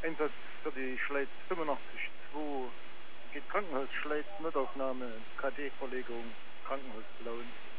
Einsatz für die Schleiz 85-2 geht Krankenhaus Schleiz, Notaufnahme, KD-Verlegung, Krankenhaus Blauen.